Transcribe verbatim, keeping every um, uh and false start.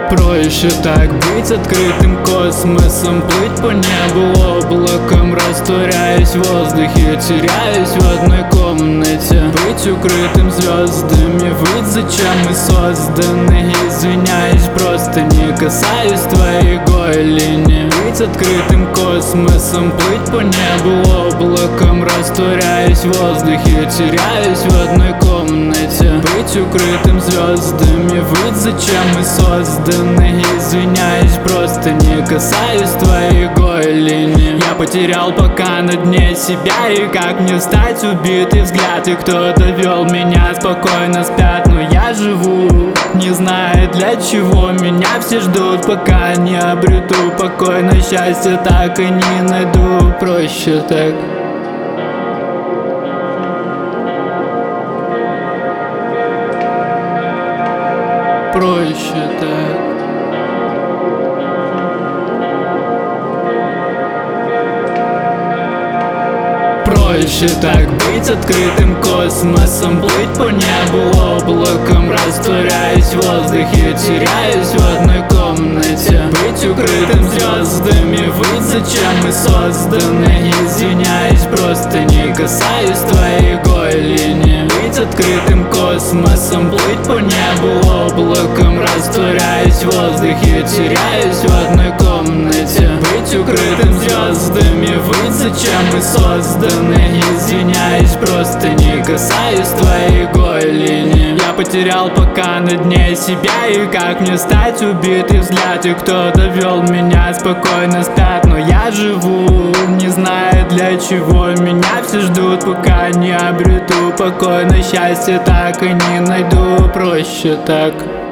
Проще так быть открытым космосом, плыть по небу облаком, растворяясь в воздухе, теряюсь в одной комнате. Быть укрытым звездами, ведь зачем мы созданы? Извиняюсь, просто не касаюсь твоей голени. Быть открытым космосом, плыть по небу облаком, растворяясь в воздухе, теряюсь в одной комнате. Быть укрытым звездами, ведь зачем мы созданы? Извиняюсь, просто не касаюсь твоей голени. Я потерял пока на дне себя, и как мне стать? Убитый взгляд, и кто-то вел меня, спокойно спят, но я живу, не зная для чего. Меня все ждут, пока не обрету покой, но счастье так и не найду. Проще так. Проще так. Проще так быть открытым космосом, плыть по небу облаком, растворяясь в воздухе, теряюсь в одной комнате. Быть укрытым звездами, ведь зачем мы созданы? Извиняюсь, просто не касаюсь твоей голени. Быть открытым космосом, плыть по небу облаком, растворяясь в воздухе, теряюсь в одной комнате. Быть укрытым звездами, ведь зачем мы созданы? Извиняюсь, просто не касаюсь твоей голени. Я потерял пока на дне себя, и как мне стать? Убитый взгляд, и кто-то вел меня, спокойно спят, но я живу, не зная для чего. Меня все ждут, пока не обрету покой, но счастье так и не найду. Проще так.